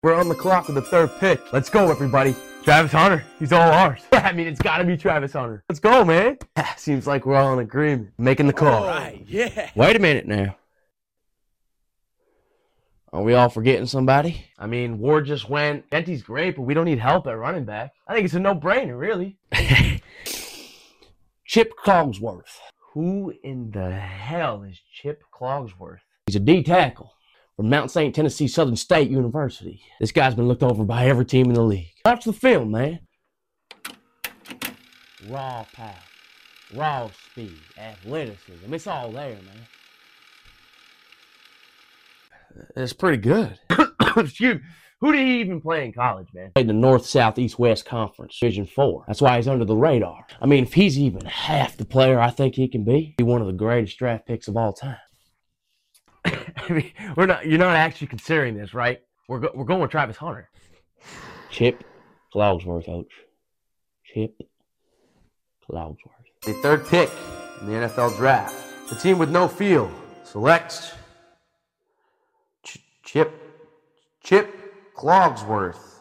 We're on the clock with the third pick. Let's go, everybody. Travis Hunter, he's all ours. I mean, it's got to be Travis Hunter. Let's go, man. Seems like we're all in agreement. Making the call. All right, yeah. Wait a minute now. Are we all forgetting somebody? I mean, Ward just went. Genty's great, but we don't need help at running back. I think it's a no-brainer, really. Chip Clogsworth. Who in the hell is Chip Clogsworth? He's a D tackle from Mount St. Tennessee Southern State University. This guy's been looked over by every team in the league. Watch the film, man. Raw power, raw speed, athleticism. It's all there, man. It's pretty good. Excuse me. Who did he even play in college, man? Played in the North, South, East, West Conference, Division 4. That's why he's under the radar. I mean, if he's even half the player I think he can be, he's one of the greatest draft picks of all time. I mean, you're not actually considering this, right? We're going with Travis Hunter. Chip Clogsworth, Coach. Chip Clogsworth. The third pick in the NFL draft. The team with no field selects Chip Clogsworth.